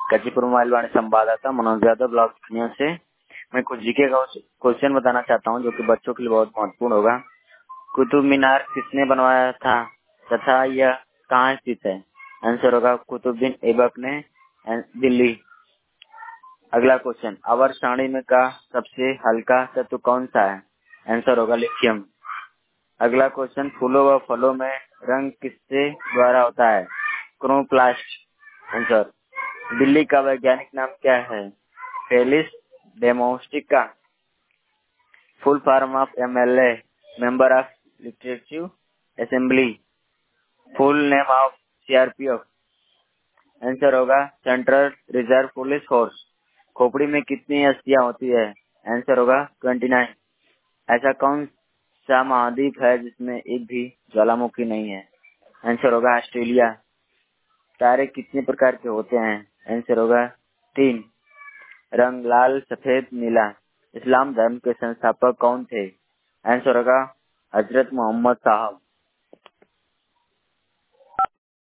Ghazipur mobile वाणी संवाददाता Manoj Yadav blog दुनिया से। मैं कुछ जीके का क्वेश्चन बताना चाहता हूं जो कि बच्चों के लिए बहुत महत्वपूर्ण होगा। कुतुब मीनार किसने बनवाया था तथा यह कहाँ स्थित है? आंसर होगा कुतुबुद्दीन ऐबक ने, दिल्ली। अगला क्वेश्चन, आवर्त सारणी में का सबसे हल्का तत्व कौन सा है? आंसर होगा लिथियम। अगला क्वेश्चन, फूलों व फलों में रंग किससे द्वारा होता है? क्रोमोप्लास्ट। आंसर, दिल्ली का वैज्ञानिक नाम क्या है? Felis domestica. Full form of MLA, member of legislative assembly. Full name of CRPF. Answer होगा सेंट्रल रिजर्व पुलिस फोर्स। खोपड़ी में कितनी अस्थियां होती है? आंसर होगा 29। ऐसा कौन सा महाद्वीप है जिसमें एक भी ज्वालामुखी नहीं है? आंसर होगा ऑस्ट्रेलिया। तारे कितने प्रकार के होते हैं? आंसर होगा 3। रंग लाल, सफेद, नीला। इस्लाम धर्म के संस्थापक कौन थे? आंसर होगा हजरत मोहम्मद साहब।